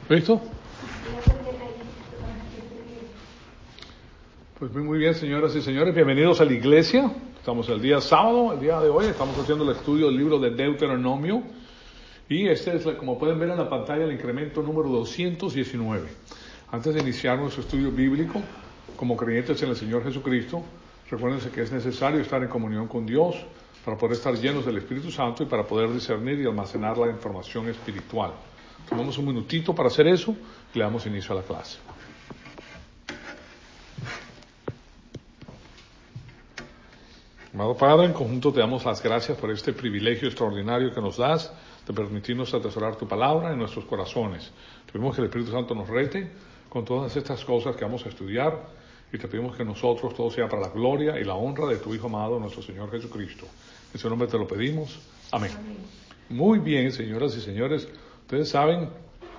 ¿Listo? Pues muy bien, señoras y señores, bienvenidos a la iglesia. Estamos el día sábado, el día de hoy, estamos haciendo el estudio del libro de Deuteronomio. Y este es, como pueden ver en la pantalla, el incremento número 219. Antes de iniciar nuestro estudio bíblico, como creyentes en el Señor Jesucristo, recuérdense que es necesario estar en comunión con Dios para poder estar llenos del Espíritu Santo y para poder discernir y almacenar la información espiritual. Tomamos un minutito para hacer eso y le damos inicio a la clase. Amado Padre, en conjunto te damos las gracias por este privilegio extraordinario que nos das de permitirnos atesorar tu palabra en nuestros corazones. Te pedimos que el Espíritu Santo nos rete con todas estas cosas que vamos a estudiar y te pedimos que nosotros todo sea para la gloria y la honra de tu Hijo amado, nuestro Señor Jesucristo. En su nombre te lo pedimos. Amén. Muy bien, señoras y señores, ustedes saben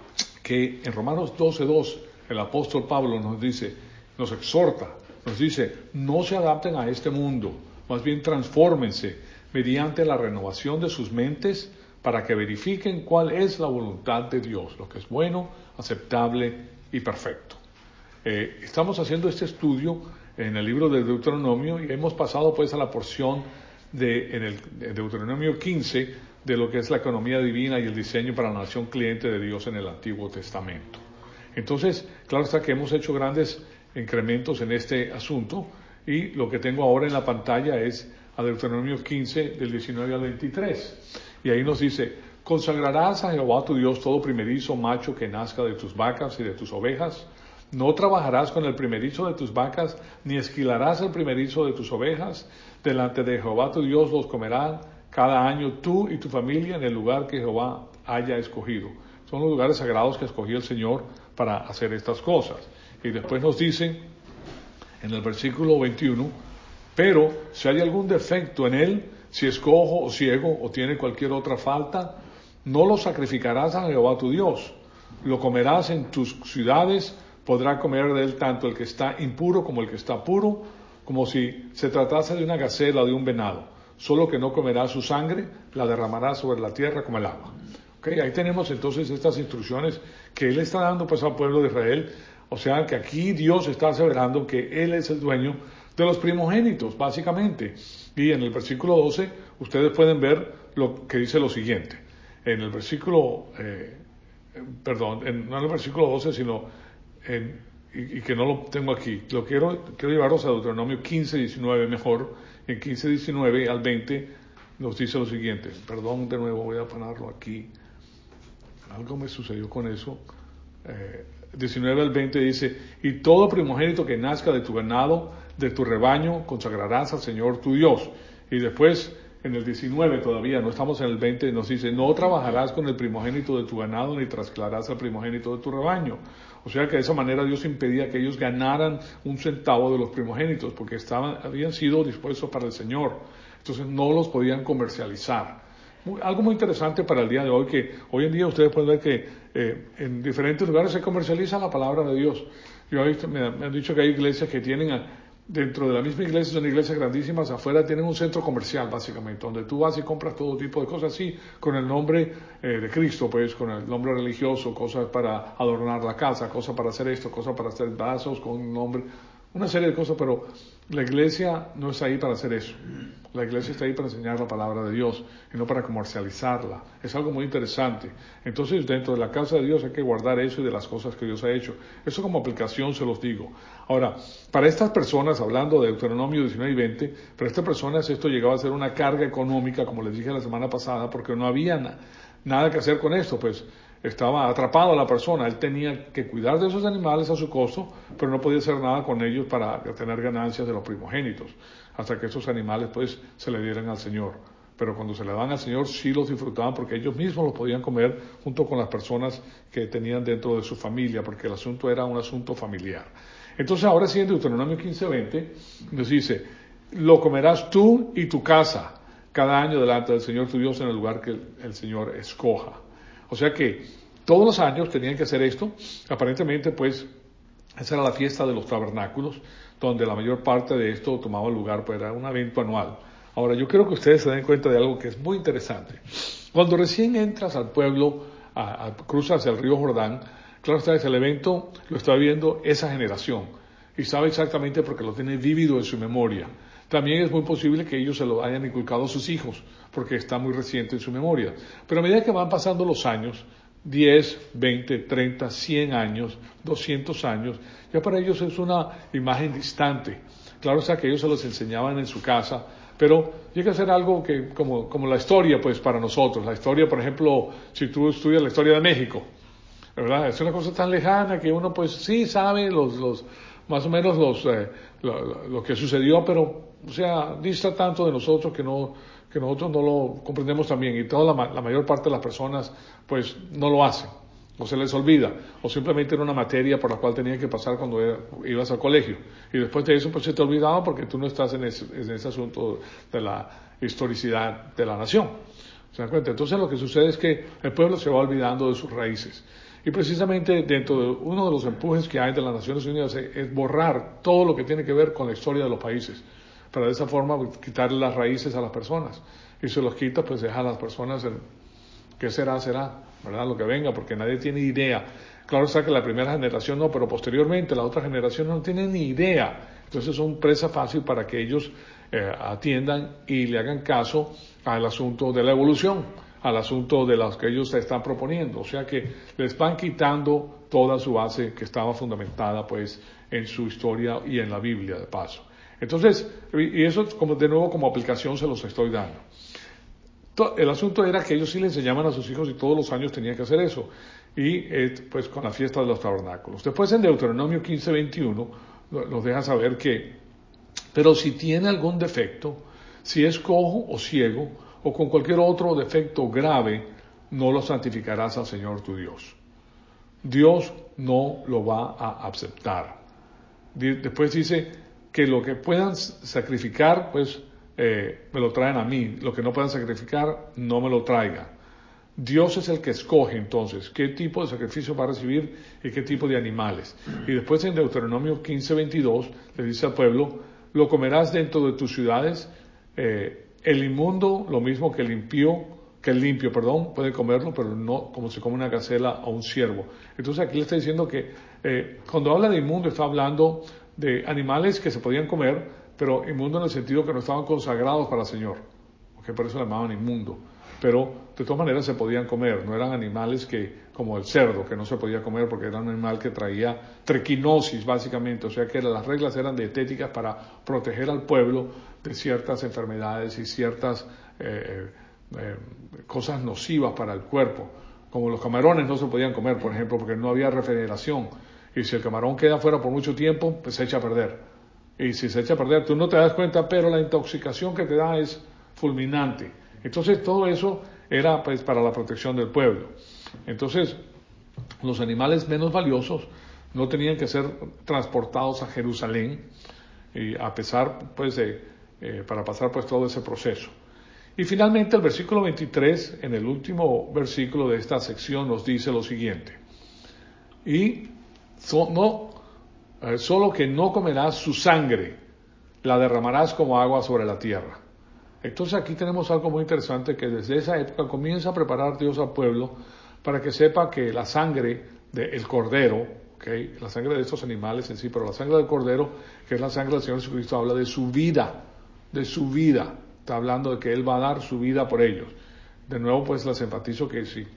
que en Romanos 12:2 el apóstol Pablo nos dice, nos exhorta, nos dice, no se adapten a este mundo, más bien transfórmense mediante la renovación de sus mentes para que verifiquen cuál es la voluntad de Dios, lo que es bueno, aceptable y perfecto. Estamos haciendo este estudio en el libro de Deuteronomio y hemos pasado pues a la porción en el Deuteronomio 15 de lo que es la economía divina y el diseño para la nación cliente de Dios en el Antiguo Testamento. Entonces, claro está que hemos hecho grandes incrementos en este asunto y lo que tengo ahora en la pantalla es a Deuteronomio 15 del 19 al 23. Y ahí nos dice, consagrarás a Jehová tu Dios todo primerizo macho que nazca de tus vacas y de tus ovejas. No trabajarás con el primerizo de tus vacas, ni esquilarás el primerizo de tus ovejas. Delante de Jehová tu Dios los comerán cada año tú y tu familia en el lugar que Jehová haya escogido. Son los lugares sagrados que escogió el Señor para hacer estas cosas. Y después nos dice en el versículo 21, pero si hay algún defecto en él, si es cojo o ciego o tiene cualquier otra falta, no lo sacrificarás a Jehová tu Dios. Lo comerás en tus ciudades, podrá comer de él tanto el que está impuro como el que está puro, como si se tratase de una gacela o de un venado. Solo que no comerás su sangre, la derramarás sobre la tierra como el agua. Okay, ahí tenemos entonces estas instrucciones que él está dando pues al pueblo de Israel. O sea que aquí Dios está aseverando que él es el dueño de los primogénitos, básicamente. Y en el versículo 12 ustedes pueden ver lo que dice lo siguiente. En el versículo, no en el versículo 12, sino y que no lo tengo aquí. Quiero llevaros a Deuteronomio 15:19 mejor. En 15:19 al 20 nos dice lo siguiente. Perdón, de nuevo voy a ponerlo aquí. Algo me sucedió con eso. 19 al 20 dice, y todo primogénito que nazca de tu ganado, de tu rebaño, consagrarás al Señor tu Dios. Y después, en el 19 todavía, no estamos en el 20, nos dice, no trabajarás con el primogénito de tu ganado, ni trasquilarás al primogénito de tu rebaño. O sea que de esa manera Dios impedía que ellos ganaran un centavo de los primogénitos, porque habían sido dispuestos para el Señor. Entonces no los podían comercializar. Algo muy interesante para el día de hoy, que hoy en día ustedes pueden ver que en diferentes lugares se comercializa la palabra de Dios. Me han dicho que hay iglesias que tienen, dentro de la misma iglesia, son iglesias grandísimas, afuera tienen un centro comercial básicamente, donde tú vas y compras todo tipo de cosas así, con el nombre de Cristo, pues con el nombre religioso, cosas para adornar la casa, cosas para hacer esto, cosas para hacer vasos con un nombre, una serie de cosas, pero la iglesia no está ahí para hacer eso. La iglesia está ahí para enseñar la palabra de Dios y no para comercializarla. Es algo muy interesante. Entonces, dentro de la casa de Dios hay que guardar eso y de las cosas que Dios ha hecho. Eso como aplicación se los digo. Ahora, para estas personas, hablando de Deuteronomio 19 y 20, para estas personas esto llegaba a ser una carga económica, como les dije la semana pasada, porque no había nada que hacer con esto, pues estaba atrapado la persona, él tenía que cuidar de esos animales a su costo, pero no podía hacer nada con ellos para tener ganancias de los primogénitos, hasta que esos animales pues se le dieran al Señor. Pero cuando se le dan al Señor sí los disfrutaban porque ellos mismos los podían comer junto con las personas que tenían dentro de su familia, porque el asunto era un asunto familiar. Entonces ahora sí en Deuteronomio 15:20 nos dice, lo comerás tú y tu casa cada año delante del Señor tu Dios en el lugar que el Señor escoja. O sea que todos los años tenían que hacer esto. Aparentemente, pues, esa era la fiesta de los tabernáculos, donde la mayor parte de esto tomaba lugar, pues era un evento anual. Ahora, yo quiero que ustedes se den cuenta de algo que es muy interesante. Cuando recién entras al pueblo, cruzas el río Jordán, Claro está, el evento lo está viendo esa generación y sabe exactamente porque lo tiene vívido en su memoria. También es muy posible que ellos se lo hayan inculcado a sus hijos, porque está muy reciente en su memoria. Pero a medida que van pasando los años, 10, 20, 30, 100 años, 200 años, ya para ellos es una imagen distante. Claro está que ellos se los enseñaban en su casa, pero llega a ser algo que, como la historia, pues para nosotros. La historia, por ejemplo, si tú estudias la historia de México, ¿verdad? Es una cosa tan lejana que uno pues sí sabe más o menos lo que sucedió, pero o sea, dista tanto de nosotros que nosotros no lo comprendemos también, y la mayor parte de las personas pues no lo hacen, o se les olvida, o simplemente era una materia por la cual tenían que pasar cuando ibas al colegio, y después de eso pues se te olvidaba porque tú no estás en ese asunto de la historicidad de la nación. ¿Se dan cuenta? Entonces lo que sucede es que el pueblo se va olvidando de sus raíces. Y precisamente dentro de uno de los empujes que hay de las Naciones Unidas es borrar todo lo que tiene que ver con la historia de los países, para de esa forma quitarle las raíces a las personas. Y se los quita, pues deja a las personas en qué será, ¿verdad? Lo que venga, porque nadie tiene idea. Claro está que la primera generación no, pero posteriormente la otra generación no tiene ni idea. Entonces son presa fácil para que ellos atiendan y le hagan caso al asunto de la evolución, al asunto de los que ellos se están proponiendo. O sea que les van quitando toda su base que estaba fundamentada pues en su historia y en la Biblia de paso. Entonces, y eso como de nuevo como aplicación se los estoy dando. El asunto era que ellos sí le enseñaban a sus hijos y todos los años tenían que hacer eso. Y pues con la fiesta de los tabernáculos. Después en Deuteronomio 15:21 nos deja saber que, pero si tiene algún defecto, si es cojo o ciego, o con cualquier otro defecto grave, no lo santificarás al Señor tu Dios. Dios no lo va a aceptar. Después dice que lo que puedan sacrificar, pues me lo traen a mí. Lo que no puedan sacrificar, no me lo traigan. Dios es el que escoge entonces qué tipo de sacrificio va a recibir y qué tipo de animales. Y después en Deuteronomio 15:22 le dice al pueblo, lo comerás dentro de tus ciudades, el inmundo, lo mismo que el limpio, puede comerlo, pero no como se come una gacela o un ciervo. Entonces aquí le está diciendo que cuando habla de inmundo está hablando de animales que se podían comer, pero inmundo en el sentido que no estaban consagrados para el Señor, porque por eso le llamaban inmundo. Pero de todas maneras se podían comer, no eran animales como el cerdo, que no se podía comer porque era un animal que traía triquinosis básicamente, o sea que las reglas eran dietéticas para proteger al pueblo de ciertas enfermedades y ciertas cosas nocivas para el cuerpo, como los camarones no se podían comer, por ejemplo, porque no había refrigeración, y si el camarón queda fuera por mucho tiempo, pues se echa a perder, y si se echa a perder tú no te das cuenta, pero la intoxicación que te da es fulminante. Entonces todo eso era pues para la protección del pueblo. Entonces los animales menos valiosos no tenían que ser transportados a Jerusalén y a pesar pues para pasar pues todo ese proceso. Y finalmente el versículo 23, en el último versículo de esta sección, nos dice lo siguiente: y solo que no comerás su sangre, la derramarás como agua sobre la tierra. Entonces aquí tenemos algo muy interesante, que desde esa época comienza a preparar Dios al pueblo para que sepa que la sangre del cordero, la sangre de estos animales en sí, pero la sangre del cordero, que es la sangre del Señor Jesucristo, habla de su vida, está hablando de que Él va a dar su vida por ellos. De nuevo pues les enfatizo que si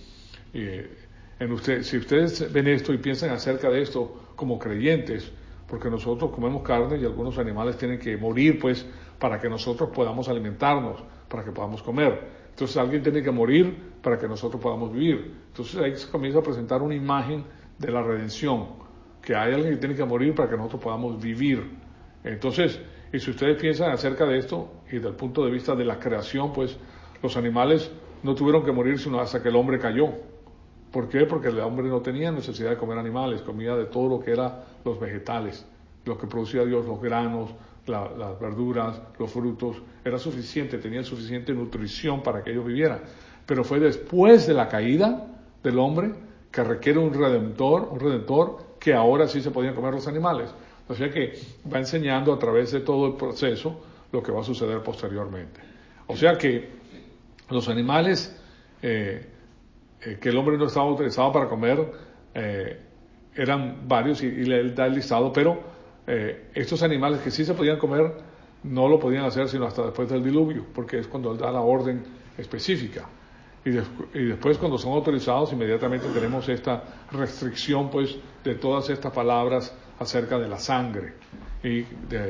si ustedes ven esto y piensan acerca de esto como creyentes, porque nosotros comemos carne y algunos animales tienen que morir pues para que nosotros podamos alimentarnos, para que podamos comer. Entonces alguien tiene que morir para que nosotros podamos vivir. Entonces ahí se comienza a presentar una imagen de la redención, que hay alguien que tiene que morir para que nosotros podamos vivir. Entonces, y si ustedes piensan acerca de esto y desde el punto de vista de la creación, pues los animales no tuvieron que morir sino hasta que el hombre cayó. ¿Por qué? Porque el hombre no tenía necesidad de comer animales, comía de todo lo que eran los vegetales, lo que producía Dios, los granos, las verduras, los frutos, era suficiente, tenían suficiente nutrición para que ellos vivieran. Pero fue después de la caída del hombre que requiere un redentor, que ahora sí se podían comer los animales. O sea que va enseñando a través de todo el proceso lo que va a suceder posteriormente. O sea que los animales que el hombre no estaba autorizado para comer, eran varios y le da el listado, pero estos animales que sí se podían comer no lo podían hacer sino hasta después del diluvio, porque es cuando él da la orden específica. Y después, cuando son autorizados, inmediatamente tenemos esta restricción pues de todas estas palabras acerca de la sangre. Y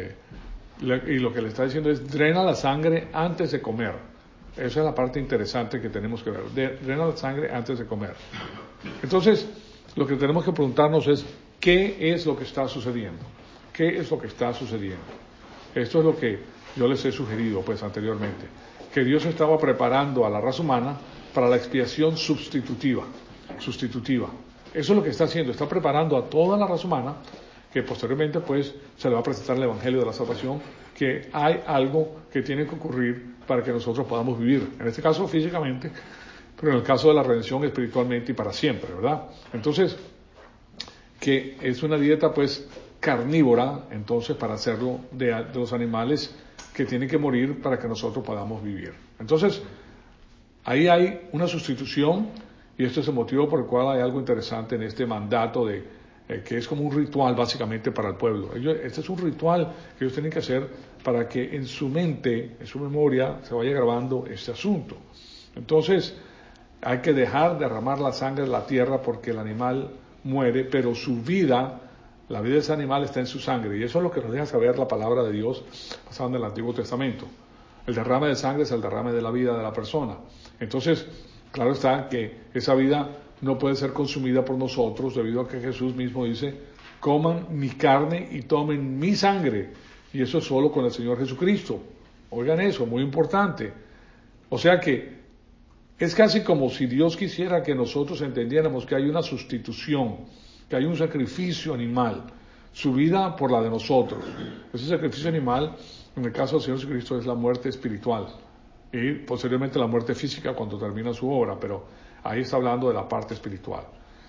lo que le está diciendo es: drena la sangre antes de comer. Esa es la parte interesante que tenemos que ver. Drena la sangre antes de comer. Entonces, lo que tenemos que preguntarnos es: ¿qué es lo que está sucediendo? ¿Qué es lo que está sucediendo? Esto es lo que yo les he sugerido pues anteriormente, que Dios estaba preparando a la raza humana para la expiación sustitutiva. Eso es lo que está haciendo, está preparando a toda la raza humana, que posteriormente pues se le va a presentar el Evangelio de la Salvación, que hay algo que tiene que ocurrir para que nosotros podamos vivir, en este caso físicamente, pero en el caso de la redención espiritualmente y para siempre, ¿verdad? Entonces, que es una dieta pues carnívora, entonces, para hacerlo de los animales que tienen que morir para que nosotros podamos vivir. Entonces, ahí hay una sustitución, y esto es el motivo por el cual hay algo interesante en este mandato de que es como un ritual básicamente para el pueblo. Este es un ritual que ellos tienen que hacer para que en su mente, en su memoria, se vaya grabando este asunto. Entonces, hay que dejar derramar la sangre de la tierra porque el animal muere, pero su vida, la vida de ese animal está en su sangre, y eso es lo que nos deja saber la palabra de Dios basada en el Antiguo Testamento. El derrame de sangre es el derrame de la vida de la persona. Entonces, claro está que esa vida no puede ser consumida por nosotros, debido a que Jesús mismo dice: coman mi carne y tomen mi sangre, y eso es solo con el Señor Jesucristo. Oigan eso, muy importante. O sea que es casi como si Dios quisiera que nosotros entendiéramos que hay una sustitución, que hay un sacrificio animal, su vida por la de nosotros. Ese sacrificio animal, en el caso del Señor Jesucristo, es la muerte espiritual, y posteriormente la muerte física cuando termina su obra, pero ahí está hablando de la parte espiritual.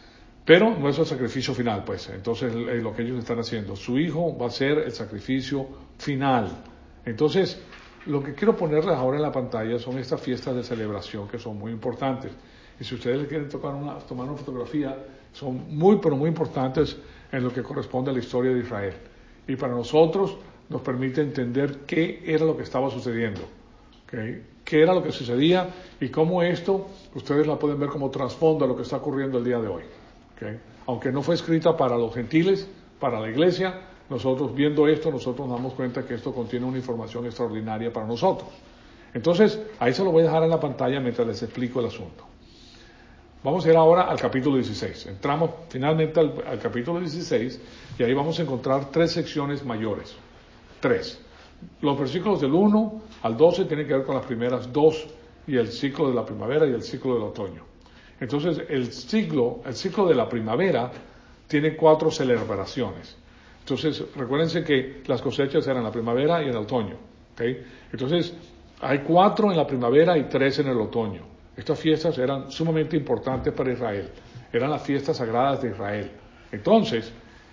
Pero no es el sacrificio final, pues. Entonces, lo que ellos están haciendo, su hijo va a ser el sacrificio final. Entonces, lo que quiero ponerles ahora en la pantalla son estas fiestas de celebración que son muy importantes. Y si ustedes quieren tomar una fotografía, son muy, pero muy importantes en lo que corresponde a la historia de Israel. Y para nosotros nos permite entender qué era lo que estaba sucediendo, ¿okay? Qué era lo que sucedía y cómo esto, ustedes la pueden ver como trasfondo a lo que está ocurriendo el día de hoy. ¿Okay? Aunque no fue escrita para los gentiles, para la iglesia, nosotros viendo esto, nosotros nos damos cuenta que esto contiene una información extraordinaria para nosotros. Entonces, ahí se lo voy a dejar en la pantalla mientras les explico el asunto. Vamos a ir ahora al capítulo 16. Entramos finalmente al capítulo 16 y ahí vamos a encontrar 3 secciones mayores. 3. Los versículos del 1 al 12 tienen que ver con las primeras 2 y el ciclo de la primavera y el ciclo del otoño. Entonces, el ciclo de la primavera tiene 4 celebraciones. Entonces, recuérdense que las cosechas eran en la primavera y en el otoño. ¿Okay? Entonces, hay 4 en la primavera y 3 en el otoño. Estas fiestas eran sumamente importantes para Israel. Eran las fiestas sagradas de Israel. Entonces,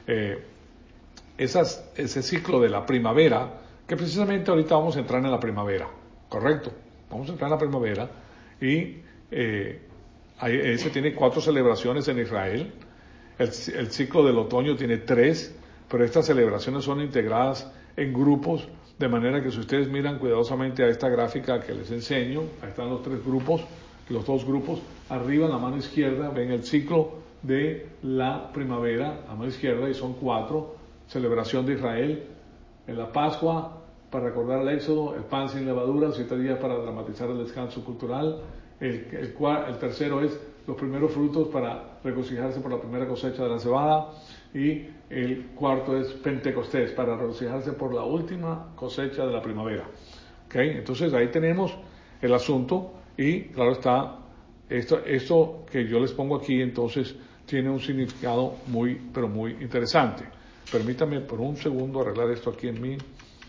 ese ciclo de la primavera, que precisamente ahorita vamos a entrar en la primavera, ¿correcto? Vamos a entrar en la primavera y ese tiene 4 celebraciones en Israel. El ciclo del otoño tiene 3, pero estas celebraciones son integradas en grupos, de manera que si ustedes miran cuidadosamente a esta gráfica que les enseño, ahí están los 3 grupos, los 2 grupos, arriba en la mano izquierda ven el ciclo de la primavera, a mano izquierda, y son 4, celebración de Israel, en la Pascua, para recordar el Éxodo, el pan sin levadura, 7 días para dramatizar el descanso cultural, el tercero es los primeros frutos para regocijarse por la primera cosecha de la cebada, y el cuarto es Pentecostés, para regocijarse por la última cosecha de la primavera. ¿Okay? Entonces ahí tenemos el asunto, y claro está, esto que yo les pongo aquí entonces tiene un significado muy, pero muy interesante. Permítanme por un segundo arreglar esto aquí en mi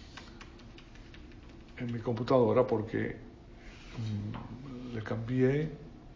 computadora, porque le cambié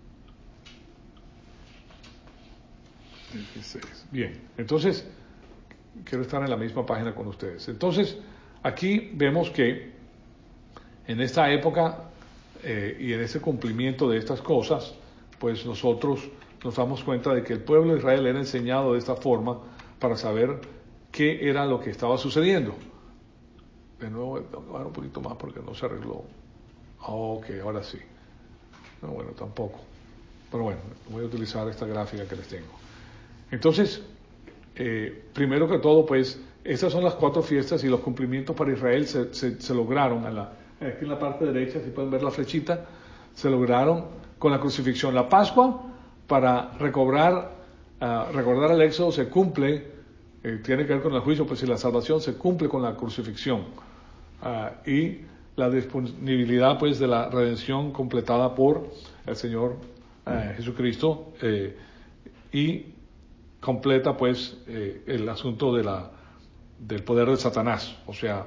16. Bien, entonces quiero estar en la misma página con ustedes. Entonces, aquí vemos que en esta época y en ese cumplimiento de estas cosas, pues nosotros nos damos cuenta de que el pueblo de Israel era enseñado de esta forma para saber qué era lo que estaba sucediendo. De nuevo, tengo que bajar un poquito más porque no se arregló. Ok, ahora sí. No, bueno, tampoco. Pero bueno, voy a utilizar esta gráfica que les tengo. Entonces, primero que todo, pues, estas son las 4 fiestas y los cumplimientos para Israel se lograron. Aquí en la parte derecha, si pueden ver la flechita, se lograron con la crucifixión. La Pascua, para recordar el Éxodo, se cumple, tiene que ver con el juicio, pues si la salvación se cumple con la crucifixión. Y la disponibilidad, pues, de la redención completada por el Señor Jesucristo, y completa, pues, el asunto del poder de Satanás. O sea,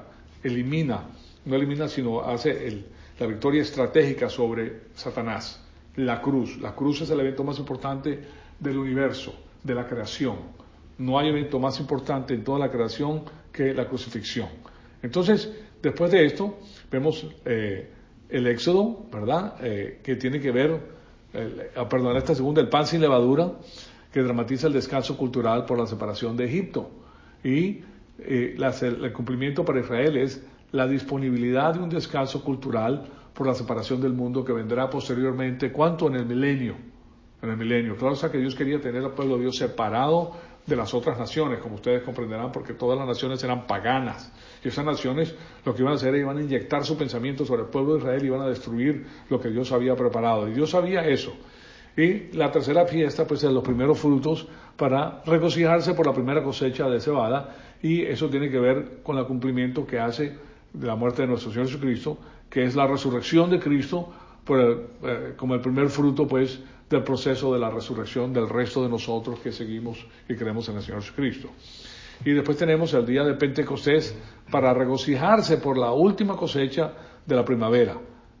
no elimina, sino hace la victoria estratégica sobre Satanás. La cruz es el evento más importante del universo, de la creación. No hay evento más importante en toda la creación que la crucifixión. Entonces, después de esto, vemos el Éxodo, ¿verdad? Que tiene que ver, esta segunda, el pan sin levadura, que dramatiza el descanso cultural por la separación de Egipto. Y el cumplimiento para Israel es la disponibilidad de un descanso cultural por la separación del mundo que vendrá posteriormente. ¿Cuánto? En el milenio. Claro, o sea que Dios quería tener al pueblo de Dios separado de las otras naciones, como ustedes comprenderán, porque todas las naciones eran paganas. Y esas naciones lo que iban a hacer, iban a inyectar su pensamiento sobre el pueblo de Israel y iban a destruir lo que Dios había preparado. Y Dios sabía eso. Y la tercera fiesta, pues, es los primeros frutos para regocijarse por la primera cosecha de cebada, y eso tiene que ver con el cumplimiento que hace de la muerte de nuestro Señor Jesucristo, que es la resurrección de Cristo como el primer fruto, pues, del proceso de la resurrección del resto de nosotros que seguimos y creemos en el Señor Jesucristo. Y después tenemos el día de Pentecostés para regocijarse por la última cosecha de la primavera.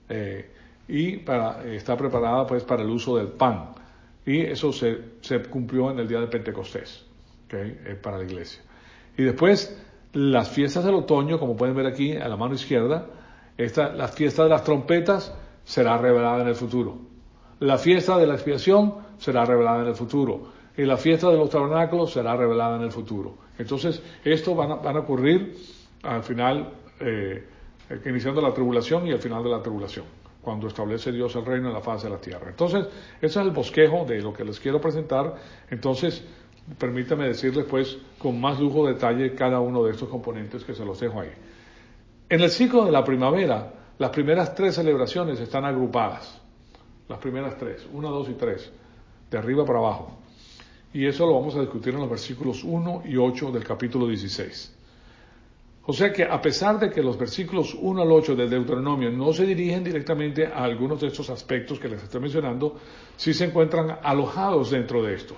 Y está preparada, pues, para el uso del pan. Y eso se cumplió en el día de Pentecostés, para la iglesia. Y después, las fiestas del otoño, como pueden ver aquí a la mano izquierda, la fiesta de las trompetas será revelada en el futuro. La fiesta de la expiación será revelada en el futuro. Y la fiesta de los tabernáculos será revelada en el futuro. Entonces, esto van a ocurrir al final, iniciando la tribulación y al final de la tribulación, cuando establece Dios el reino en la faz de la tierra. Entonces, ese es el bosquejo de lo que les quiero presentar. Entonces, permítanme decirles, pues, con más lujo de detalle cada uno de estos componentes que se los dejo ahí. En el ciclo de la primavera, las primeras 3 celebraciones están agrupadas. Las primeras 3, 1, 2 y 3, de arriba para abajo. Y eso lo vamos a discutir en los versículos 1 y 8 del capítulo 16. O sea que, a pesar de que los versículos 1 al 8 del Deuteronomio no se dirigen directamente a algunos de estos aspectos que les estoy mencionando, sí se encuentran alojados dentro de estos.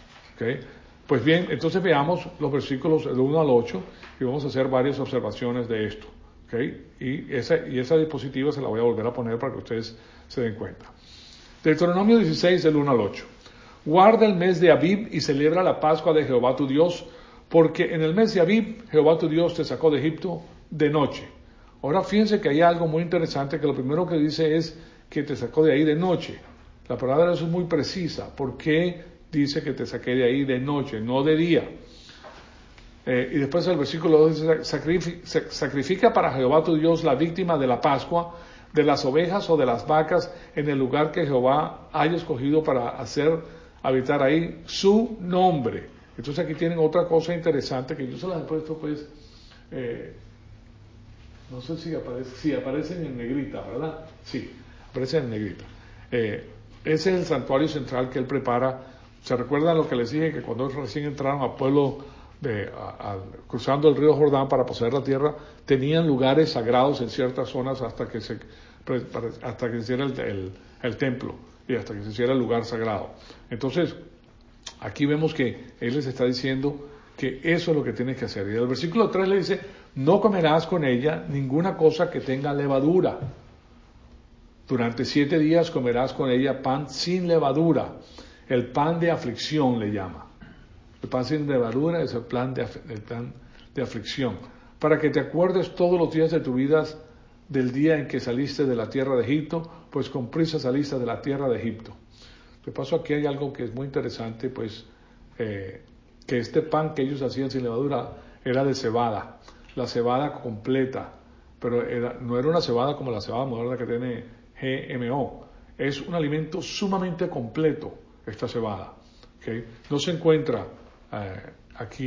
Pues bien, entonces veamos los versículos del 1 al 8 y vamos a hacer varias observaciones de esto. Y esa diapositiva se la voy a volver a poner para que ustedes se den cuenta. Deuteronomio 16, del 1 al 8. Guarda el mes de Abib y celebra la Pascua de Jehová tu Dios, porque en el mes de Abib Jehová tu Dios te sacó de Egipto de noche. Ahora fíjense que hay algo muy interesante, que lo primero que dice es que te sacó de ahí de noche. La palabra es muy precisa. ¿Por qué dice que te saqué de ahí de noche, no de día? Y después el versículo 2 dice, sacrifica para Jehová tu Dios la víctima de la Pascua, de las ovejas o de las vacas, en el lugar que Jehová haya escogido para hacer habitar ahí su nombre. Entonces aquí tienen otra cosa interesante que yo se las he puesto, pues, no sé si aparecen en negrita, ¿verdad? Sí, aparecen en negrita. Ese es el santuario central que él prepara. ¿Se recuerdan lo que les dije? Que cuando recién entraron al pueblo, cruzando el río Jordán para poseer la tierra, tenían lugares sagrados en ciertas zonas hasta que se hiciera el templo y hasta que se hiciera el lugar sagrado. Entonces, aquí vemos que él les está diciendo que eso es lo que tienes que hacer. Y el versículo 3 le dice, no comerás con ella ninguna cosa que tenga levadura. Durante 7 días comerás con ella pan sin levadura. El pan de aflicción le llama. El pan sin levadura es el pan de aflicción. Para que te acuerdes todos los días de tu vida del día en que saliste de la tierra de Egipto, pues con prisa saliste de la tierra de Egipto. De paso, aquí hay algo que es muy interesante, pues, que este pan que ellos hacían sin levadura era de cebada, la cebada completa, pero no era una cebada como la cebada moderna que tiene GMO. Es un alimento sumamente completo, esta cebada. ¿Okay? No se encuentra aquí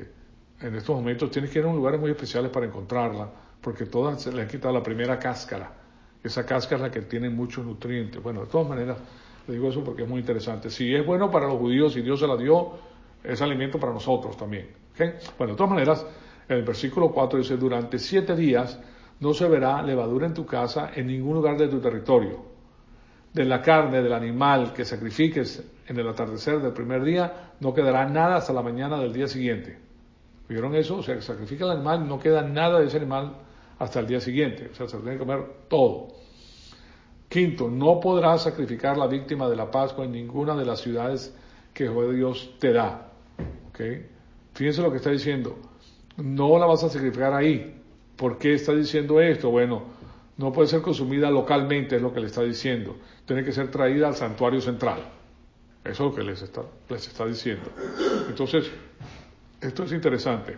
en estos momentos. Tienes que ir a lugares muy especiales para encontrarla, porque todas se le han quitado la primera cáscara. Esa cáscara es la que tiene muchos nutrientes. Bueno, de todas maneras, le digo eso porque es muy interesante. Si es bueno para los judíos y Dios se la dio, es alimento para nosotros también. ¿Okay? Bueno, de todas maneras, en el versículo 4 dice, durante 7 días no se verá levadura en tu casa en ningún lugar de tu territorio. De la carne del animal que sacrifiques en el atardecer del primer día, no quedará nada hasta la mañana del día siguiente. ¿Vieron eso? O sea, que sacrifica el animal, no queda nada de ese animal hasta el día siguiente. O sea, se tiene que comer todo. Quinto, no podrás sacrificar la víctima de la Pascua en ninguna de las ciudades que Jehová Dios te da. ¿Okay? Fíjense lo que está diciendo. No la vas a sacrificar ahí. ¿Por qué está diciendo esto? Bueno, no puede ser consumida localmente, es lo que le está diciendo. Tiene que ser traída al santuario central. Eso es lo que les está diciendo. Entonces, esto es interesante.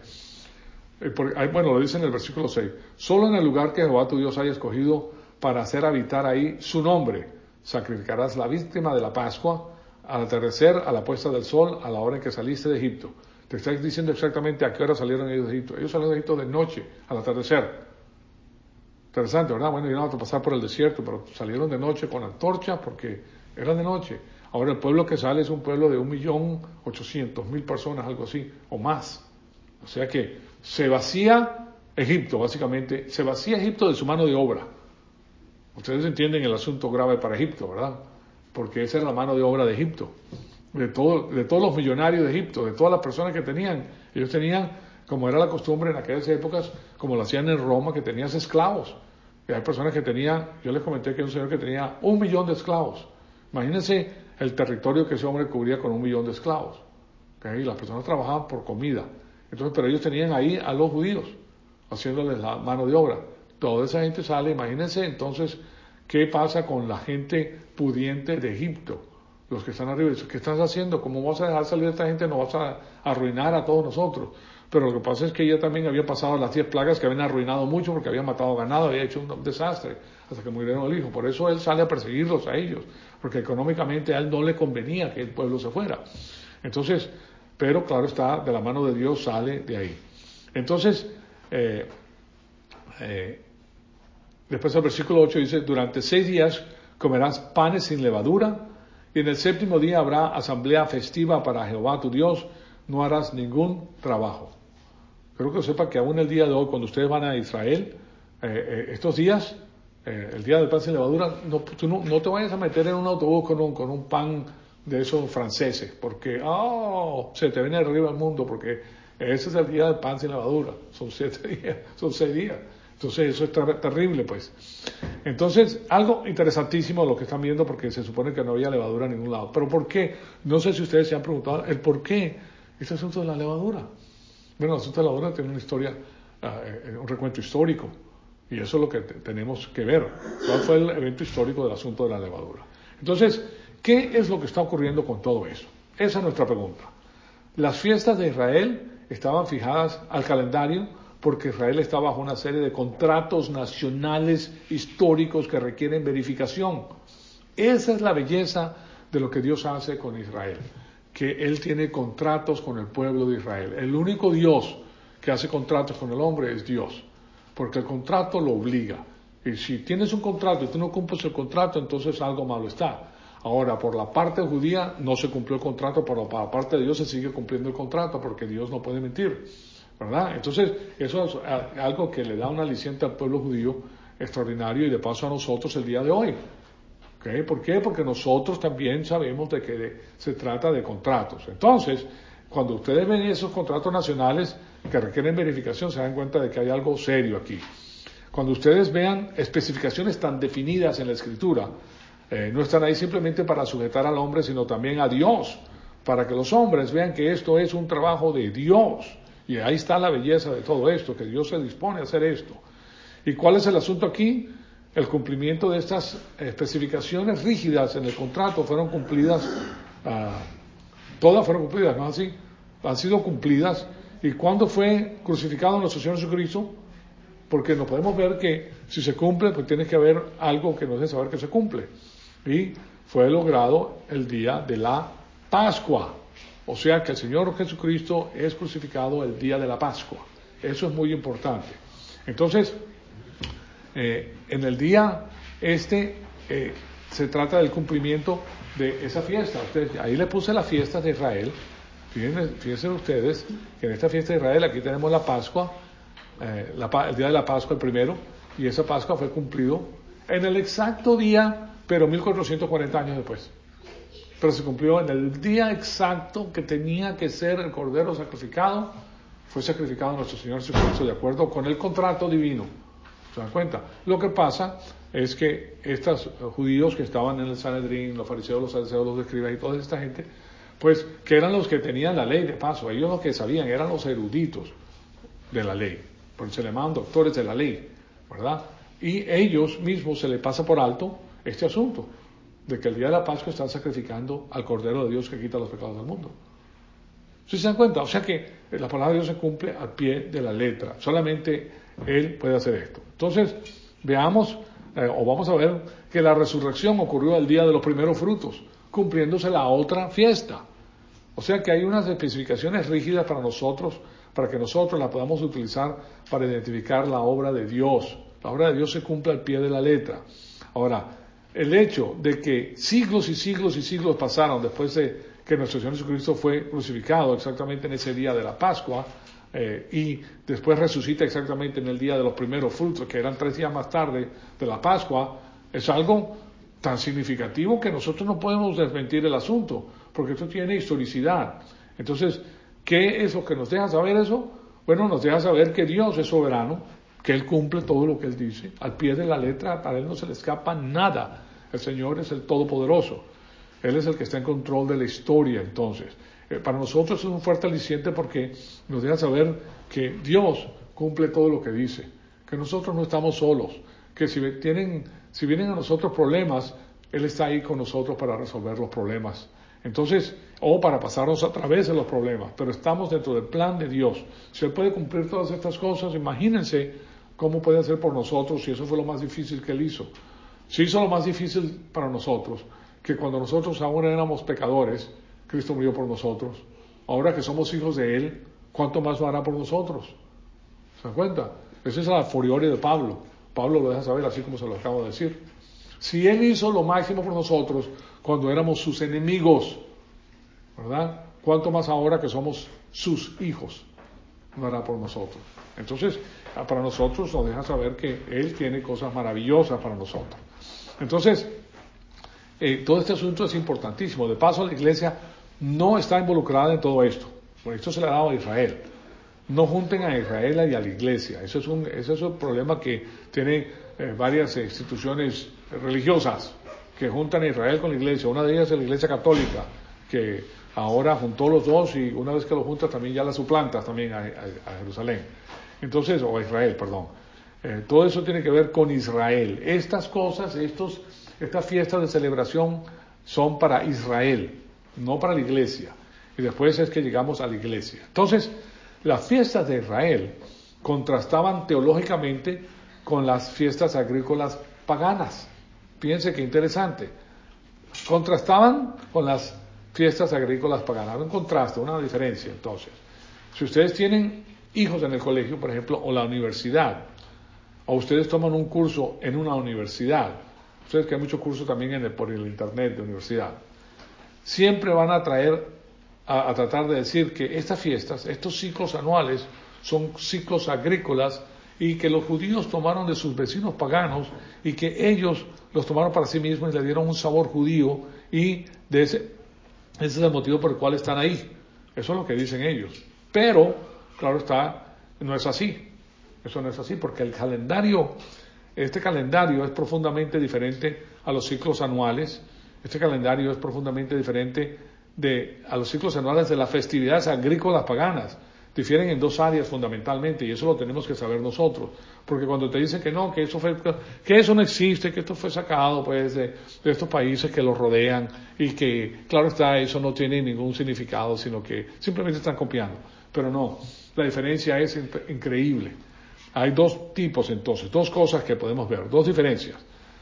Bueno, lo dice en el versículo 6. Solo en el lugar que Jehová tu Dios haya escogido para hacer habitar ahí su nombre, sacrificarás la víctima de la Pascua al atardecer, a la puesta del sol, a la hora en que saliste de Egipto. Te está diciendo exactamente a qué hora salieron ellos de Egipto. Ellos salieron de Egipto de noche, al atardecer. Interesante, ¿verdad? Bueno, iban a pasar por el desierto, pero salieron de noche con antorchas porque eran de noche. Ahora el pueblo que sale es un pueblo de 1.800.000 personas, algo así, o más. O sea que se vacía Egipto, básicamente, se vacía Egipto de su mano de obra. Ustedes entienden el asunto grave para Egipto, ¿verdad? Porque esa era la mano de obra de Egipto. De todos los millonarios de Egipto, de todas las personas que tenían. Ellos tenían, como era la costumbre en aquellas épocas, como lo hacían en Roma, que tenías esclavos. Y hay personas que tenían, yo les comenté que hay un señor que tenía 1 millón de esclavos. Imagínense el territorio que ese hombre cubría con 1 millón de esclavos. ¿Okay? Y las personas trabajaban por comida. Entonces, pero ellos tenían ahí a los judíos, haciéndoles la mano de obra. Toda esa gente sale, imagínense entonces qué pasa con la gente pudiente de Egipto, los que están arriba. Dicen, ¿qué estás haciendo? ¿Cómo vas a dejar salir a esta gente? No vas a arruinar a todos nosotros. Pero lo que pasa es que ella también había pasado las 10 plagas que habían arruinado mucho porque habían matado ganado, había hecho un desastre hasta que murieron el hijo. Por eso él sale a perseguirlos a ellos, porque económicamente a él no le convenía que el pueblo se fuera. Entonces, pero claro está, de la mano de Dios sale de ahí. Entonces, después el versículo 8 dice, durante 6 días comerás panes sin levadura, y en el 7º día habrá asamblea festiva para Jehová tu Dios, no harás ningún trabajo. Creo que sepa que aún el día de hoy, cuando ustedes van a Israel, estos días, el día del pan sin levadura, tú no te vayas a meter en un autobús con un pan de esos franceses, porque se te viene arriba el mundo, porque ese es el día del pan sin levadura, son 7 días, son 6 días. Entonces eso es terrible, pues. Entonces, algo interesantísimo lo que están viendo, porque se supone que no había levadura en ningún lado. ¿Pero por qué? No sé si ustedes se han preguntado el por qué este asunto de la levadura. Bueno, el asunto de la levadura tiene una historia, un recuento histórico, y eso es lo que tenemos que ver. ¿Cuál fue el evento histórico del asunto de la levadura? Entonces, ¿qué es lo que está ocurriendo con todo eso? Esa es nuestra pregunta. Las fiestas de Israel estaban fijadas al calendario porque Israel está bajo una serie de contratos nacionales históricos que requieren verificación. Esa es la belleza de lo que Dios hace con Israel, que Él tiene contratos con el pueblo de Israel. El único Dios que hace contratos con el hombre es Dios, porque el contrato lo obliga. Y si tienes un contrato y tú no cumples el contrato, entonces algo malo está. Ahora, por la parte judía no se cumplió el contrato, pero por la parte de Dios se sigue cumpliendo el contrato, porque Dios no puede mentir, ¿verdad? Entonces, eso es algo que le da un aliciente al pueblo judío extraordinario y de paso a nosotros el día de hoy. ¿Okay? ¿Por qué? Porque nosotros también sabemos de que se trata de contratos. Entonces, cuando ustedes ven esos contratos nacionales que requieren verificación, se dan cuenta de que hay algo serio aquí. Cuando ustedes vean especificaciones tan definidas en la Escritura, no están ahí simplemente para sujetar al hombre, sino también a Dios, para que los hombres vean que esto es un trabajo de Dios. Y ahí está la belleza de todo esto, que Dios se dispone a hacer esto. ¿Y cuál es el asunto aquí? el cumplimiento de estas especificaciones rígidas en el contrato fueron cumplidas, todas fueron cumplidas, ¿no es así? Han sido cumplidas. ¿Y cuándo fue crucificado nuestro Señor Jesucristo? Porque no podemos ver que si se cumple, pues tiene que haber algo que nos dé saber que se cumple. Y fue logrado el día de la Pascua. O sea que el Señor Jesucristo es crucificado el día de la Pascua. Eso es muy importante. Entonces, en el día se trata del cumplimiento de esa fiesta. Ahí le puse las fiestas de Israel. Fíjense ustedes que en esta fiesta de Israel aquí tenemos la Pascua, el día de la Pascua el primero, y esa Pascua fue cumplido en el exacto día, pero 1440 años después. Pero se cumplió en el día exacto que tenía que ser el Cordero sacrificado. Fue sacrificado nuestro Señor Jesucristo de acuerdo con el contrato divino. ¿Se dan cuenta? Lo que pasa es que estos judíos que estaban en el Sanedrín, los fariseos, los saduceos, los escribas y toda esta gente, pues que eran los que tenían la ley de paso, ellos los que sabían, eran los eruditos de la ley, porque se le llamaban doctores de la ley, ¿verdad? Y ellos mismos se les pasa por alto este asunto, de que el día de la Pascua están sacrificando al Cordero de Dios que quita los pecados del mundo. ¿Sí se dan cuenta? O sea que la palabra de Dios se cumple al pie de la letra, solamente Él puede hacer esto. Entonces, veamos, o vamos a ver que la resurrección ocurrió el día de los primeros frutos, cumpliéndose la otra fiesta. O sea que hay unas especificaciones rígidas para nosotros, para que nosotros la podamos utilizar para identificar la obra de Dios. La obra de Dios se cumple al pie de la letra. Ahora, el hecho de que siglos y siglos y siglos pasaron después de que nuestro Señor Jesucristo fue crucificado exactamente en ese día de la Pascua, y después resucita exactamente en el día de los primeros frutos, que eran 3 días más tarde de la Pascua, es algo tan significativo que nosotros no podemos desmentir el asunto, porque esto tiene historicidad. Entonces, ¿qué es lo que nos deja saber eso? Bueno, nos deja saber que Dios es soberano, que Él cumple todo lo que Él dice, al pie de la letra, para Él no se le escapa nada. El Señor es el Todopoderoso, Él es el que está en control de la historia. Entonces, para nosotros es un fuerte aliciente porque nos deja saber que Dios cumple todo lo que dice, que nosotros no estamos solos, que si vienen a nosotros problemas, Él está ahí con nosotros para resolver los problemas. Entonces, o para pasarnos a través de los problemas, pero estamos dentro del plan de Dios. Si Él puede cumplir todas estas cosas, imagínense cómo puede hacer por nosotros si eso fue lo más difícil que Él hizo. Si hizo lo más difícil para nosotros, que cuando nosotros aún éramos pecadores, Cristo murió por nosotros. Ahora que somos hijos de Él, ¿cuánto más lo hará por nosotros? ¿Se dan cuenta? Esa es la furiore de Pablo. Pablo lo deja saber así como se lo acabo de decir. Si Él hizo lo máximo por nosotros cuando éramos sus enemigos, ¿verdad? ¿Cuánto más ahora que somos sus hijos lo hará por nosotros? Entonces, para nosotros nos deja saber que Él tiene cosas maravillosas para nosotros. Entonces, todo este asunto es importantísimo. De paso, la iglesia no está involucrada en todo esto. Por esto se le ha dado a Israel. No junten a Israel y a la iglesia. Eso es un problema que tiene varias instituciones religiosas que juntan a Israel con la iglesia. Una de ellas es la iglesia católica, que ahora juntó los dos y una vez que los juntas también ya la suplantas también a Jerusalén. Entonces, o a Israel, perdón. Todo eso tiene que ver con Israel. Estas cosas, estas fiestas de celebración son para Israel, no para la iglesia. Y después es que llegamos a la iglesia. Entonces, las fiestas de Israel contrastaban teológicamente con las fiestas agrícolas paganas. Fíjense qué interesante. Contrastaban con las fiestas agrícolas paganas. Un contraste, una diferencia. Entonces, si ustedes tienen hijos en el colegio, por ejemplo, o la universidad, o ustedes toman un curso en una universidad, ustedes que hay muchos cursos también por el internet de universidad, siempre van a tratar de decir que estas fiestas, estos ciclos anuales, son ciclos agrícolas y que los judíos tomaron de sus vecinos paganos y que ellos los tomaron para sí mismos y le dieron un sabor judío y ese es el motivo por el cual están ahí. Eso es lo que dicen ellos. Pero, claro está, no es así. Eso no es así porque este calendario es profundamente diferente a los ciclos anuales. Este calendario es profundamente diferente a los ciclos anuales de las festividades agrícolas paganas. Difieren en dos áreas fundamentalmente, y eso lo tenemos que saber nosotros. Porque cuando te dicen que no, que eso no existe, que esto fue sacado pues de estos países que los rodean, y que, claro está, eso no tiene ningún significado, sino que simplemente están copiando. Pero no, la diferencia es increíble. Hay dos tipos entonces, dos cosas que podemos ver, dos diferencias.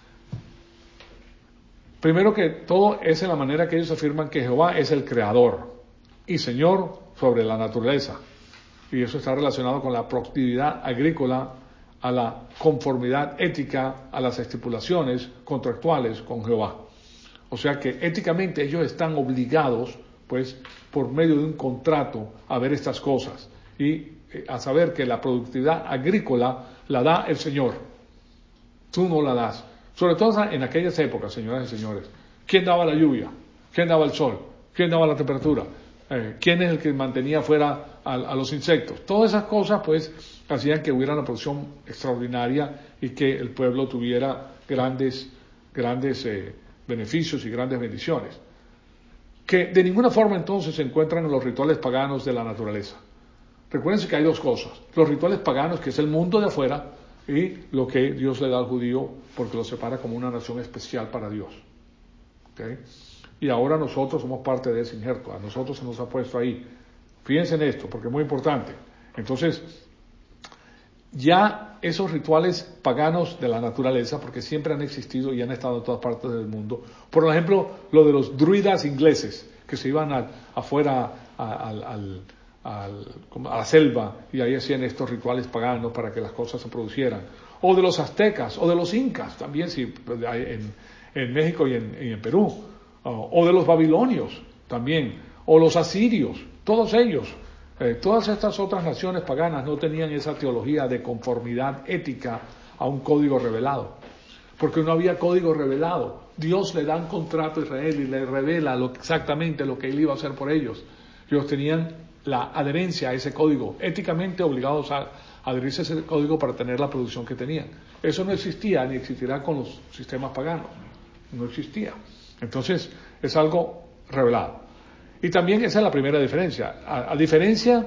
Primero que todo es en la manera que ellos afirman que Jehová es el creador y Señor sobre la naturaleza. Y eso está relacionado con la productividad agrícola, a la conformidad ética, a las estipulaciones contractuales con Jehová. O sea que éticamente ellos están obligados, pues, por medio de un contrato a ver estas cosas y a saber que la productividad agrícola la da el Señor. Tú no la das. Sobre todo en aquellas épocas, señoras y señores. ¿Quién daba la lluvia? ¿Quién daba el sol? ¿Quién daba la temperatura? ¿Quién es el que mantenía fuera a los insectos? Todas esas cosas, pues, hacían que hubiera una producción extraordinaria y que el pueblo tuviera grandes beneficios y grandes bendiciones. Que de ninguna forma entonces se encuentran en los rituales paganos de la naturaleza. Recuérdense que hay dos cosas. Los rituales paganos, que es el mundo de afuera, y lo que Dios le da al judío porque lo separa como una nación especial para Dios. ¿Okay? Y ahora nosotros somos parte de ese injerto, a nosotros se nos ha puesto ahí. Fíjense en esto, porque es muy importante. Entonces, ya esos rituales paganos de la naturaleza, porque siempre han existido y han estado en todas partes del mundo, por ejemplo, lo de los druidas ingleses, que se iban afuera a la selva y ahí hacían estos rituales paganos para que las cosas se producieran, o de los aztecas, o de los incas, también sí, en México y en Perú, o de los babilonios también, o los asirios, todos ellos, todas estas otras naciones paganas no tenían esa teología de conformidad ética a un código revelado, porque no había código revelado. Dios le da un contrato a Israel y le revela exactamente lo que él iba a hacer por ellos. Ellos tenían la adherencia a ese código, éticamente obligados a adherirse a ese código para tener la producción que tenían. Eso no existía ni existirá con los sistemas paganos, no existía. Entonces es algo revelado. Y también esa es la primera diferencia. A diferencia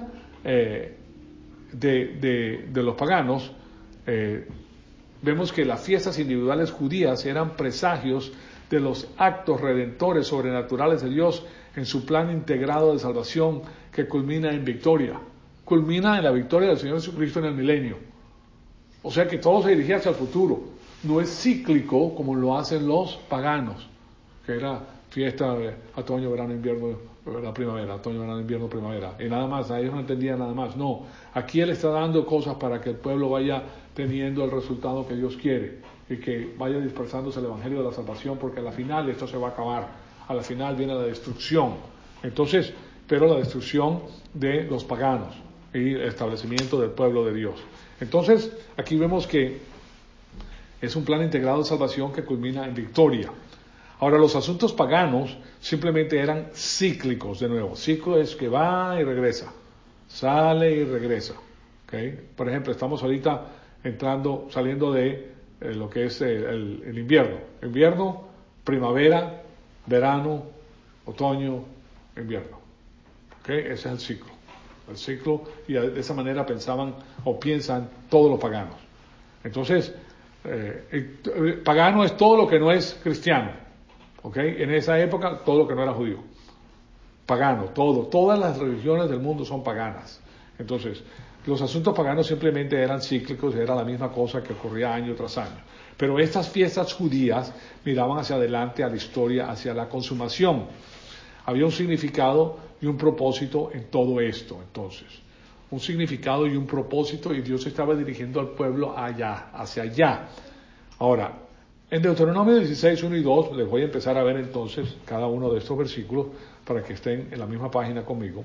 de los paganos, vemos que las fiestas individuales judías eran presagios de los actos redentores sobrenaturales de Dios en su plan integrado de salvación que culmina en victoria. Culmina en la victoria del Señor Jesucristo en el milenio. O sea que todo se dirigía hacia el futuro. No es cíclico como lo hacen los paganos, que era fiesta de otoño, verano, invierno, la primavera, otoño, verano, invierno, primavera. Y nada más, ellos no entendían nada más. No, aquí Él está dando cosas para que el pueblo vaya teniendo el resultado que Dios quiere y que vaya dispersándose el Evangelio de la salvación, porque a la final esto se va a acabar. A la final viene la destrucción. Entonces, pero la destrucción de los paganos y el establecimiento del pueblo de Dios. Entonces, aquí vemos que es un plan integrado de salvación que culmina en victoria. Ahora, los asuntos paganos simplemente eran cíclicos, de nuevo. Ciclo es que va y regresa, sale y regresa. ¿Okay? Por ejemplo, estamos ahorita saliendo de lo que es el invierno. Invierno, primavera, verano, otoño, invierno. ¿Okay? Ese es el ciclo. El ciclo, y de esa manera piensan todos los paganos. Entonces, pagano es todo lo que no es cristiano. ¿Okay? En esa época, todo lo que no era judío. Pagano, todas las religiones del mundo son paganas. Entonces, los asuntos paganos simplemente eran cíclicos, era la misma cosa que ocurría año tras año. Pero estas fiestas judías miraban hacia adelante, a la historia, hacia la consumación. Había un significado y un propósito en todo esto, entonces. Un significado y un propósito, y Dios estaba dirigiendo al pueblo hacia allá. Ahora, en Deuteronomio 16, 1 y 2, les voy a empezar a ver entonces cada uno de estos versículos para que estén en la misma página conmigo.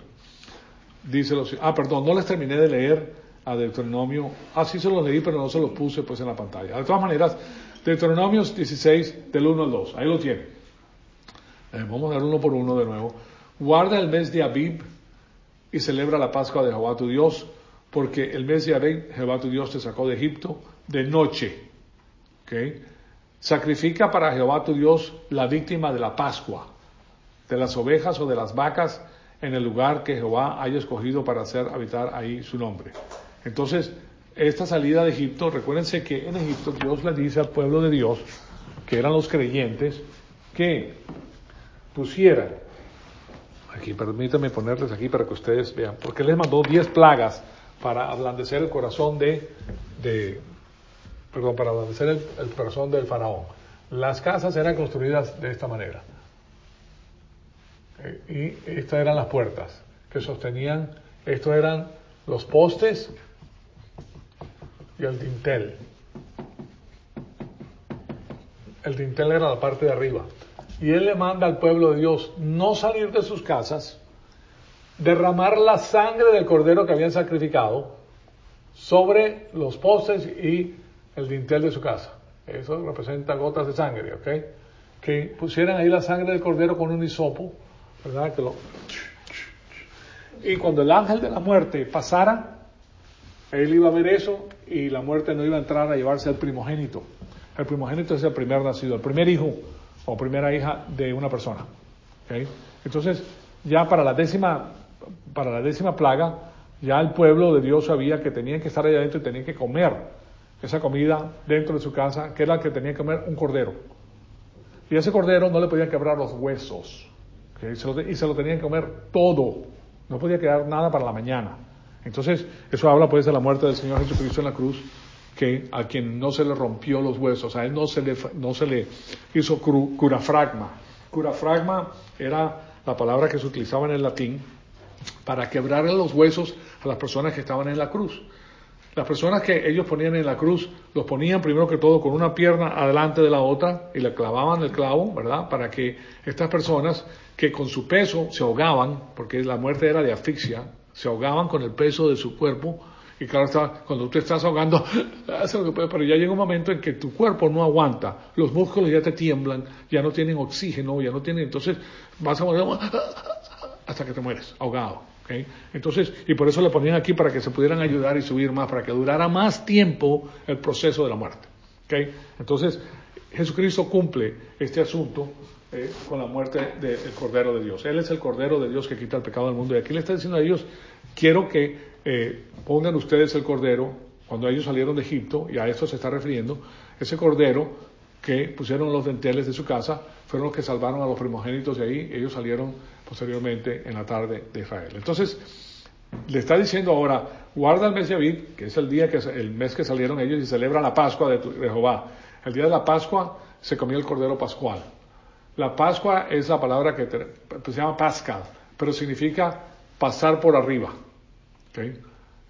Dice no les terminé de leer a Deuteronomio. Sí se los leí, pero no se los puse pues en la pantalla. De todas maneras, Deuteronomio 16, del 1 al 2, ahí lo tienen. Vamos a dar uno por uno de nuevo. Guarda el mes de Abib y celebra la Pascua de Jehová tu Dios, porque el mes de Abib Jehová tu Dios te sacó de Egipto de noche. ¿Okay? Sacrifica para Jehová tu Dios la víctima de la Pascua, de las ovejas o de las vacas, en el lugar que Jehová haya escogido para hacer habitar ahí su nombre. Entonces, esta salida de Egipto, recuérdense que en Egipto Dios le dice al pueblo de Dios, que eran los creyentes, que pusieran, aquí permítanme ponerles aquí para que ustedes vean, porque les mandó 10 plagas para ablandecer el corazón para ablandecer el corazón del faraón. Las casas eran construidas de esta manera. Y estas eran las puertas que sostenían, estos eran los postes y el dintel. El dintel era la parte de arriba. Y él le manda al pueblo de Dios no salir de sus casas, derramar la sangre del cordero que habían sacrificado sobre los postes y el dintel de su casa. Eso representa gotas de sangre, ¿ok? Que pusieran ahí la sangre del cordero con un hisopo, ¿verdad? Y cuando el ángel de la muerte pasara, él iba a ver eso y la muerte no iba a entrar a llevarse al primogénito. El primogénito es el primer nacido, el primer hijo o primera hija de una persona. ¿Okay? Entonces, ya para la décima plaga, ya el pueblo de Dios sabía que tenían que estar allá adentro y tenían que comer esa comida dentro de su casa, que era la que tenían que comer un cordero. Y ese cordero no le podían quebrar los huesos. ¿Okay? Y se lo tenían que comer todo. No podía quedar nada para la mañana. Entonces, eso habla pues de la muerte del Señor Jesucristo en la cruz, que a quien no se le rompió los huesos, a él no se le hizo curafragma. Curafragma era la palabra que se utilizaba en el latín para quebrarle los huesos a las personas que estaban en la cruz. Las personas que ellos ponían en la cruz, los ponían primero que todo con una pierna adelante de la otra y le clavaban el clavo, ¿verdad? Para que estas personas que con su peso se ahogaban, porque la muerte era de asfixia, se ahogaban con el peso de su cuerpo. Y claro, cuando tú estás ahogando, hace lo que puedes, pero ya llega un momento en que tu cuerpo no aguanta, los músculos ya te tiemblan, ya no tienen oxígeno, ya no tienen, entonces vas a morir hasta que te mueres, ahogado. ¿Okay? Entonces, y por eso le ponían aquí para que se pudieran ayudar y subir más, para que durara más tiempo el proceso de la muerte. ¿Okay? Entonces, Jesucristo cumple este asunto con la muerte del Cordero de Dios. Él es el Cordero de Dios que quita el pecado del mundo. Y aquí le está diciendo a ellos, quiero que pongan ustedes el cordero, cuando ellos salieron de Egipto, y a esto se está refiriendo, ese cordero que pusieron los dinteles de su casa, fueron los que salvaron a los primogénitos de ahí, ellos salieron posteriormente en la tarde de Israel. Entonces, le está diciendo ahora, guarda el mes de Abib, que es el mes que salieron ellos, y celebra la Pascua de Jehová. El día de la Pascua se comió el cordero pascual. La Pascua es la palabra que se llama Pascal, pero significa pasar por arriba. ¿Okay?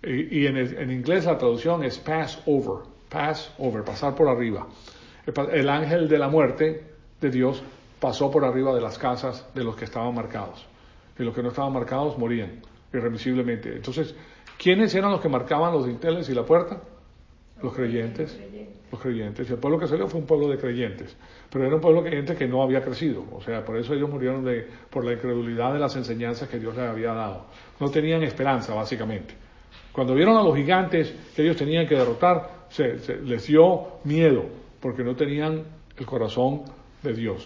Y en inglés la traducción es Passover, pasar por arriba. El ángel de la muerte de Dios pasó por arriba de las casas de los que estaban marcados. Y los que no estaban marcados morían irremisiblemente. Entonces, ¿quiénes eran los que marcaban los dinteles y la puerta? Los creyentes. Los creyentes. Y el pueblo que salió fue un pueblo de creyentes. Pero era un pueblo creyente que no había crecido. O sea, por eso ellos murieron por la incredulidad de las enseñanzas que Dios les había dado. No tenían esperanza, básicamente. Cuando vieron a los gigantes que ellos tenían que derrotar, les dio miedo, porque no tenían el corazón de Dios,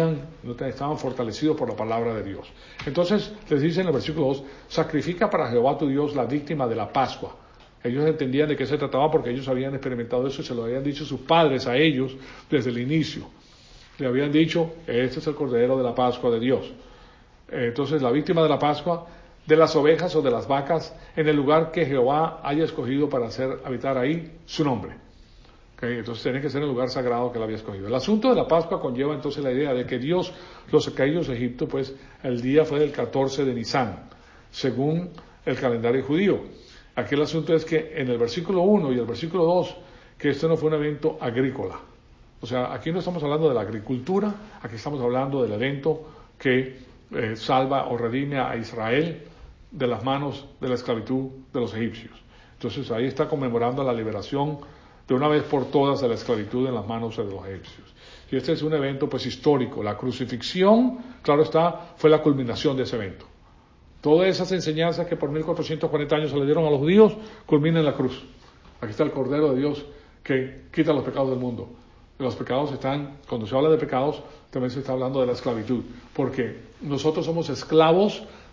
estaban fortalecidos por la palabra de Dios. Entonces les dice en el versículo 2, sacrifica para Jehová tu Dios la víctima de la Pascua. Ellos entendían de qué se trataba porque ellos habían experimentado eso y se lo habían dicho sus padres a ellos desde el inicio. Le habían dicho, este es el Cordero de la Pascua de Dios. Entonces la víctima de la Pascua, de las ovejas o de las vacas, en el lugar que Jehová haya escogido para hacer habitar ahí su nombre. Okay, entonces tiene que ser el lugar sagrado que él había escogido. El asunto de la Pascua conlleva entonces la idea de que Dios los sacó de Egipto, pues el día fue del 14 de Nisan, según el calendario judío. Aquí el asunto es que en el versículo 1 y el versículo 2, que esto no fue un evento agrícola. O sea, aquí no estamos hablando de la agricultura, aquí estamos hablando del evento que salva o redime a Israel de las manos de la esclavitud de los egipcios. Entonces ahí está conmemorando la liberación de una vez por todas de la esclavitud en las manos de los egipcios. Y este es un evento pues histórico. La crucifixión, claro está, fue la culminación de ese evento. Todas esas enseñanzas que por 1440 años se le dieron a los judíos, culminan en la cruz. Aquí está el Cordero de Dios que quita los pecados del mundo. Los pecados cuando se habla de pecados, también se está hablando de la esclavitud, porque nosotros somos esclavos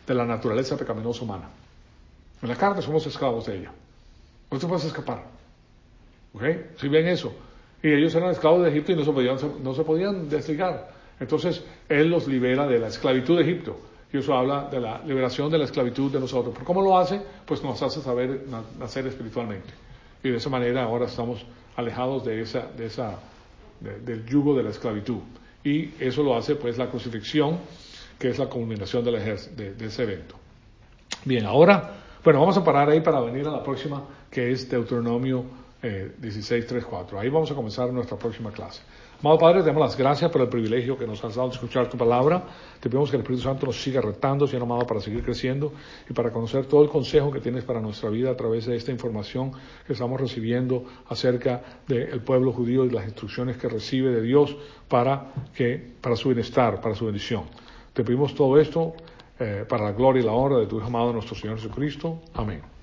de la naturaleza pecaminosa humana. En la carne somos esclavos de ella. No te puedes escapar. ¿Ok? Si ven eso. Y ellos eran esclavos de Egipto y no se podían desligar. Entonces, Él los libera de la esclavitud de Egipto. Y eso habla de la liberación de la esclavitud de nosotros. ¿Pero cómo lo hace? Pues nos hace saber nacer espiritualmente. Y de esa manera ahora estamos alejados del yugo de la esclavitud. Y eso lo hace pues la crucifixión, que es la culminación de ese evento. Bien, ahora, bueno, vamos a parar ahí para venir a la próxima, que es Deuteronomio 16:3-4. Ahí vamos a comenzar nuestra próxima clase. Amado Padre, te damos las gracias por el privilegio que nos has dado de escuchar tu palabra. Te pedimos que el Espíritu Santo nos siga retando, Señor amado, para seguir creciendo y para conocer todo el consejo que tienes para nuestra vida a través de esta información que estamos recibiendo acerca del pueblo judío y las instrucciones que recibe de Dios para su bienestar, para su bendición. Te pedimos todo esto para la gloria y la honra de tu Hijo amado, nuestro Señor Jesucristo. Amén.